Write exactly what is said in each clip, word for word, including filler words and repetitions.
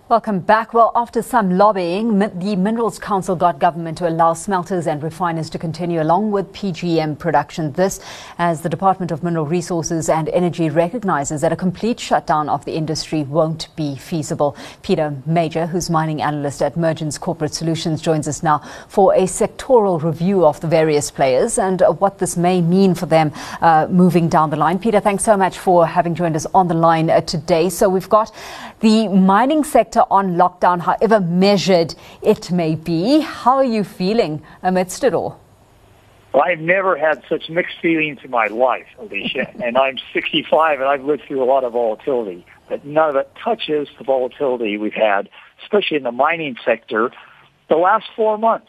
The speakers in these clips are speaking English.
Welcome back. Well, after some lobbying, the Minerals Council got government to allow smelters and refiners to continue along with P G M production. This as the Department of Mineral Resources and Energy recognizes that a complete shutdown of the industry won't be feasible. Peter Major, who's mining analyst at Mergence Corporate Solutions, joins us now for a sectoral review of the various players and what this may mean for them uh, moving down the line. Peter, thanks so much for having joined us on the line uh, today. So we've got the mining sector on lockdown, however measured it may be. How are you feeling amidst it all? Well, I've never had such mixed feelings in my life, Alicia, and I'm sixty-five and I've lived through a lot of volatility, but none of it touches the volatility we've had, especially in the mining sector, the last four months.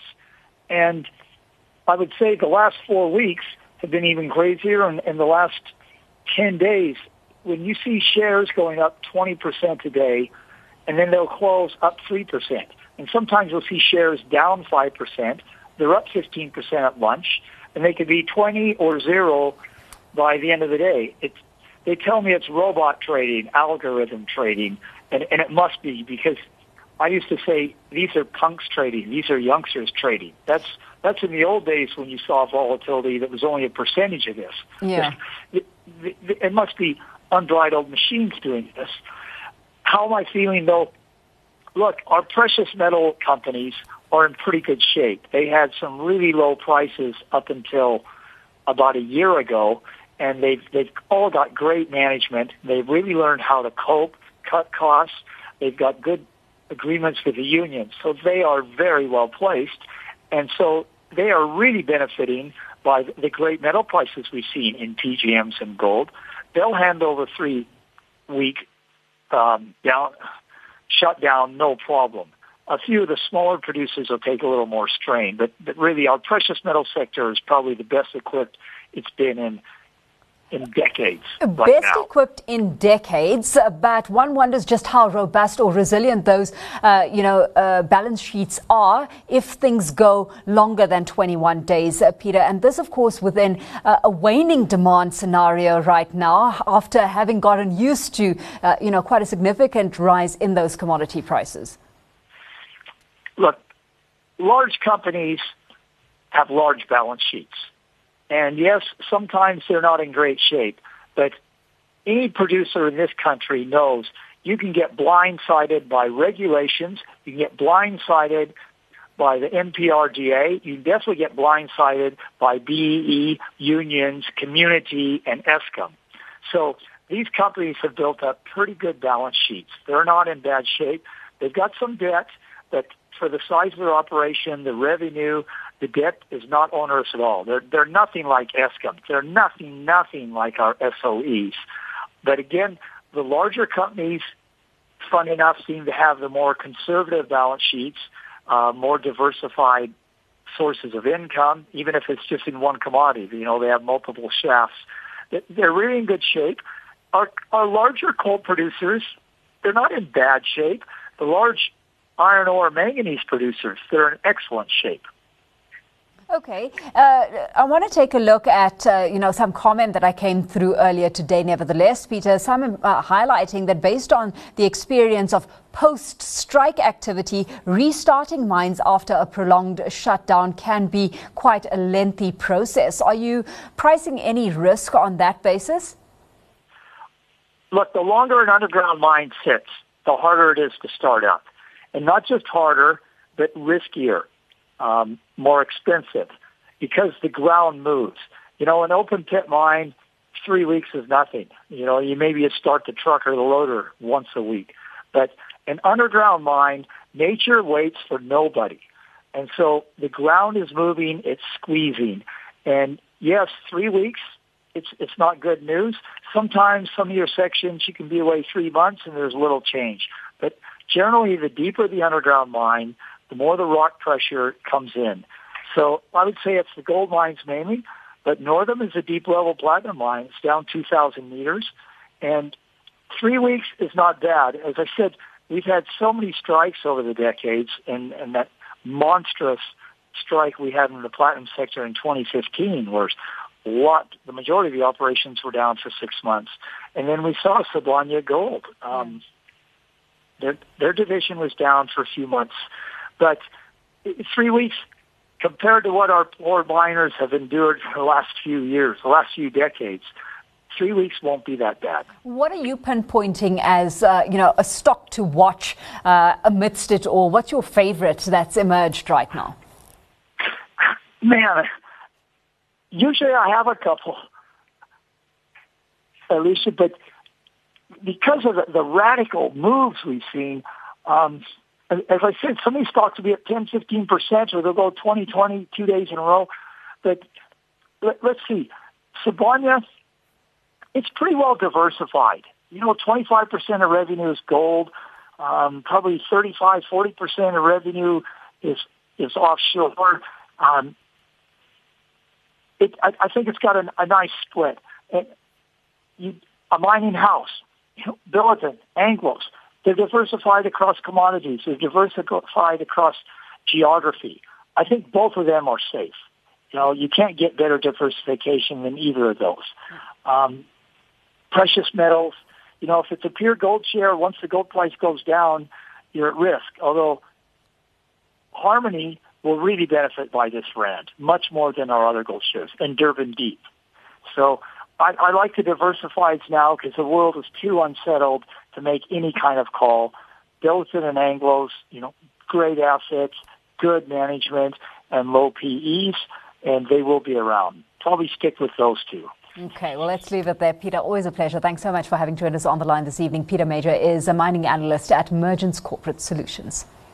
And I would say the last four weeks have been even crazier, and in the last ten days, when you see shares going up twenty percent a day, and then they'll close up three percent. And sometimes you'll see shares down five percent. They're up fifteen percent at lunch, and they could be twenty or zero by the end of the day. It's, they tell me it's robot trading, algorithm trading, and, and it must be, because I used to say these are punks trading, these are youngsters trading. That's that's in the old days when you saw volatility that was only a percentage of this. Yeah. It, it, it must be unbridled machines doing this. How am I feeling, though? Look, our precious metal companies are in pretty good shape. They had some really low prices up until about a year ago, and they've they've all got great management. They've really learned how to cope, cut costs. They've got good agreements with the unions, so they are very well placed. And so they are really benefiting by the great metal prices we've seen in P G Ms and gold. They'll handle the three-week um, down shutdown, no problem. A few of the smaller producers will take a little more strain, but, but really our precious metal sector is probably the best equipped it's been in in decades. Best right now. equipped in decades, but one wonders just how robust or resilient those, uh, you know, uh, balance sheets are if things go longer than twenty-one days, uh, Peter. And this, of course, within uh, a waning demand scenario right now, after having gotten used to, uh, you know, quite a significant rise in those commodity prices. Look, large companies have large balance sheets. And yes, sometimes they're not in great shape, but any producer in this country knows you can get blindsided by regulations, you can get blindsided by the N P R D A, you can definitely get blindsided by B E E, unions, community, and Eskom. So these companies have built up pretty good balance sheets. They're not in bad shape. They've got some debt, but for the size of their operation, the revenue, the debt is not onerous at all. They're, they're nothing like Eskom. They're nothing, nothing like our S O Es. But again, the larger companies, fun enough, seem to have the more conservative balance sheets, uh, more diversified sources of income, even if it's just in one commodity. You know, they have multiple shafts. They're really in good shape. Our, our larger coal producers, they're not in bad shape. The large iron ore manganese producers, they're in excellent shape. Okay, uh, I want to take a look at, uh, you know, some comment that I came through earlier today. Nevertheless, Peter, some uh, highlighting that based on the experience of post-strike activity, restarting mines after a prolonged shutdown can be quite a lengthy process. Are you pricing any risk on that basis? Look, the longer an underground mine sits, the harder it is to start up. And not just harder, but riskier. Um, more expensive because the ground moves. You know, an open pit mine, three weeks is nothing. You know, you maybe start the truck or the loader once a week. But an underground mine, nature waits for nobody. And so the ground is moving, it's squeezing. And yes, three weeks, it's it's not good news. Sometimes some of your sections you can be away three months and there's little change. But generally, the deeper the underground mine, the more the rock pressure comes in. So I would say it's the gold mines mainly, but Northam is a deep-level platinum mine. It's down two thousand meters, and three weeks is not bad. As I said, we've had so many strikes over the decades, and, and that monstrous strike we had in the platinum sector in twenty fifteen, where a lot, the majority of the operations were down for six months. And then we saw Sibanye Gold. Um, Their, their division was down for a few months. But three weeks compared to what our poor miners have endured for the last few years, the last few decades, three weeks won't be that bad. What are you pinpointing as, uh, you know, a stock to watch uh, amidst it all? What's your favorite that's emerged right now? Man, usually I have a couple, Alicia, but because of the, the radical moves we've seen, um, as, as I said, some of these stocks will be at ten, fifteen percent, or they'll go twenty, twenty, two days in a row. But let, let's see. Sibanye, it's pretty well diversified. You know, twenty-five percent of revenue is gold. Um, probably thirty-five, forty percent of revenue is is offshore. Um, it, I, I think it's got a, a nice split. And you, a mining house, you know, Billiton, Anglos, they're diversified across commodities. They're diversified across geography. I think both of them are safe. You know, you can't get better diversification than either of those. Um, precious metals, you know, if it's a pure gold share, once the gold price goes down, you're at risk. Although Harmony will really benefit by this rand, much more than our other gold shares, and Durban Deep. So I, I like the diversifieds now because the world is too unsettled to make any kind of call. Billiton and Anglos, you know, great assets, good management, and low P Es, and they will be around. Probably stick with those two. Okay, well, let's leave it there. Peter, always a pleasure. Thanks so much for having joined us on the line this evening. Peter Major is a mining analyst at Mergence Corporate Solutions.